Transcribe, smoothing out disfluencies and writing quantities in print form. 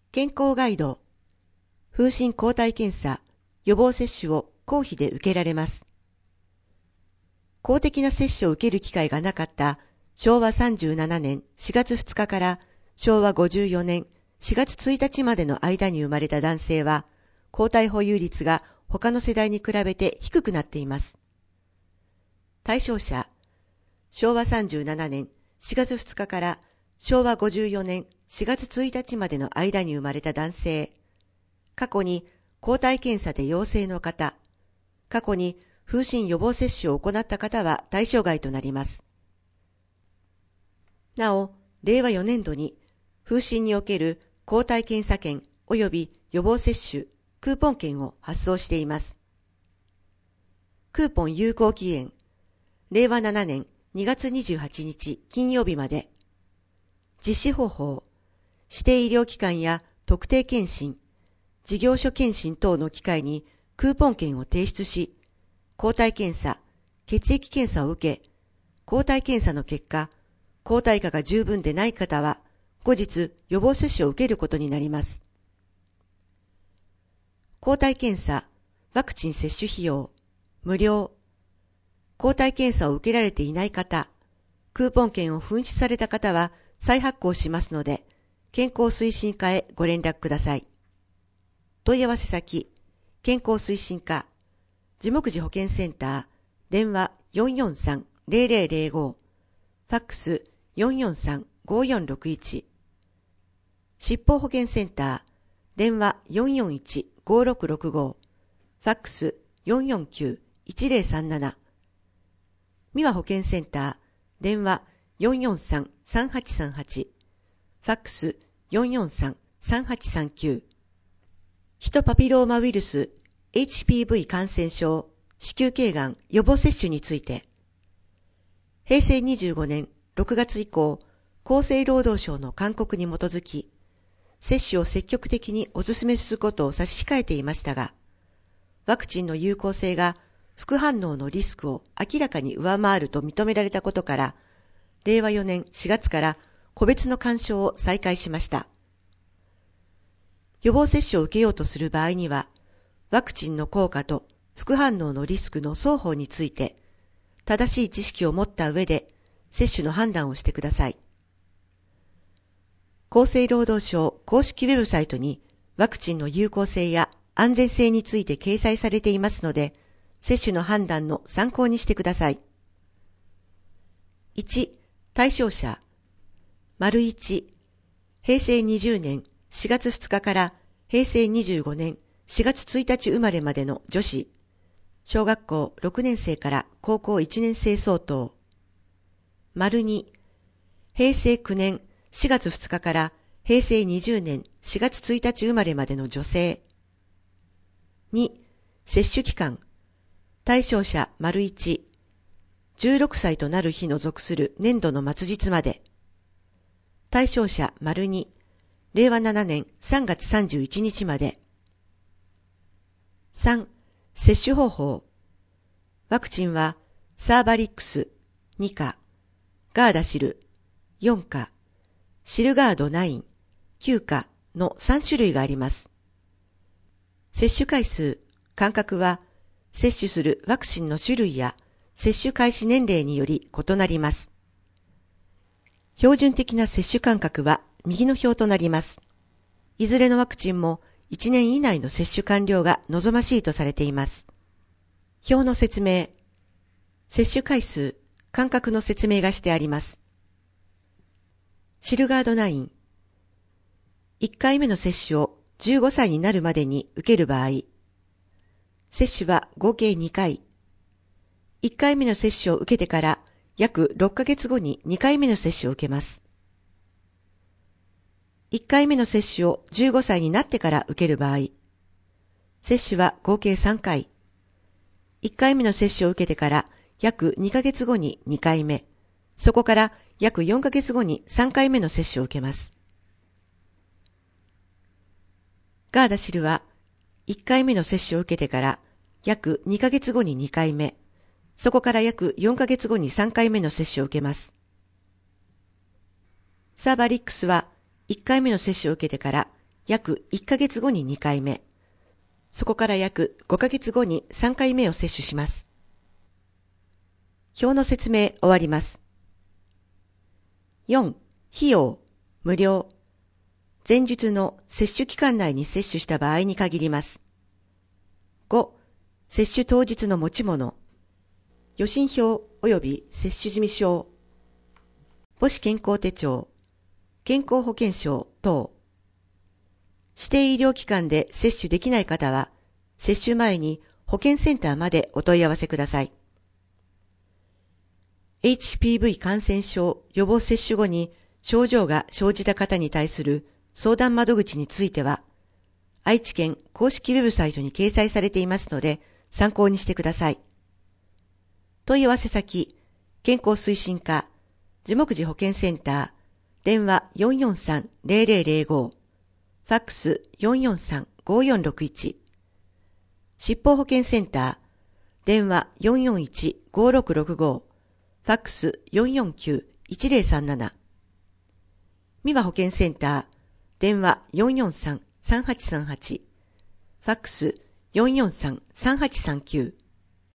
健康ガイド、風疹抗体検査、予防接種を公費で受けられます。公的な接種を受ける機会がなかった昭和37年4月2日から昭和54年4月1日までの間に生まれた男性は、抗体保有率が他の世代に比べて低くなっています。対象者、昭和37年4月2日から昭和54年4月1日までの間に生まれた男性、過去に抗体検査で陽性の方、過去に風疹予防接種を行った方は対象外となります。なお、令和4年度に風疹における抗体検査券及び予防接種クーポン券を発送しています。クーポン有効期限、令和7年2月28日金曜日まで。実施方法、指定医療機関や特定健診、事業所健診等の機会にクーポン券を提出し、抗体検査、血液検査を受け、抗体検査の結果、抗体価が十分でない方は、後日予防接種を受けることになります。抗体検査、ワクチン接種費用、無料。抗体検査を受けられていない方、クーポン券を紛失された方は再発行しますので、健康推進課へご連絡ください。問い合わせ先、健康推進課、地目寺保健センター、電話 443-0005、ファックス 443-5461、疾病保健センター、電話 441-5665、ファックス 449-1037、三輪保健センター、電話 443-3838、ファックス 443-3839、ヒトパピローマウイルス HPV 感染症、子宮頸がん予防接種について、平成25年6月以降、厚生労働省の勧告に基づき、接種を積極的にお勧めすることを差し控えていましたが、ワクチンの有効性が副反応のリスクを明らかに上回ると認められたことから、令和4年4月から個別の勧奨を再開しました。予防接種を受けようとする場合には、ワクチンの効果と副反応のリスクの双方について、正しい知識を持った上で接種の判断をしてください。厚生労働省公式ウェブサイトにワクチンの有効性や安全性について掲載されていますので、接種の判断の参考にしてください。1、対象者。1、平成20年4月2日から平成25年4月1日生まれまでの女子、小学校6年生から高校1年生相当。2、平成9年4月2日から平成20年4月1日生まれまでの女性。2、接種期間。対象者 1、16歳となる日の属する年度の末日まで。対象者 2、令和7年3月31日まで。3、接種方法。ワクチンはサーバリックス2価、ガーダシル4価、シルガード9、9価の3種類があります。接種回数、間隔は接種するワクチンの種類や接種開始年齢により異なります。標準的な接種間隔は右の表となります。いずれのワクチンも1年以内の接種完了が望ましいとされています。表の説明。接種回数、間隔の説明がしてあります。シルガード9。1回目の接種を15歳になるまでに受ける場合、接種は合計2回。1回目の接種を受けてから約6ヶ月後に2回目の接種を受けます。1回目の接種を15歳になってから受ける場合、接種は合計3回。1回目の接種を受けてから約2ヶ月後に2回目、そこから約4ヶ月後に3回目の接種を受けます。ガーダシルは1回目の接種を受けてから約2ヶ月後に2回目、そこから約4ヶ月後に3回目の接種を受けます。サーバリックスは1回目の接種を受けてから約1ヶ月後に2回目、そこから約5ヶ月後に3回目を接種します。表の説明終わります。4、費用、無料。前述の接種期間内に接種した場合に限ります。5、接種当日の持ち物。予診票及び接種済証、母子健康手帳、健康保険証等。指定医療機関で接種できない方は、接種前に保健センターまでお問い合わせください。HPV 感染症予防接種後に症状が生じた方に対する相談窓口については、愛知県公式ウェブサイトに掲載されていますので、参考にしてください。問い合わせ先、健康推進課、樹木寺保健センター、電話 443-0005、ファックス 443-5461、疾病保健センター、電話 441-5665、ファックス 449-1037、三輪保健センター、電話 443-3838、ファックス 443-3839、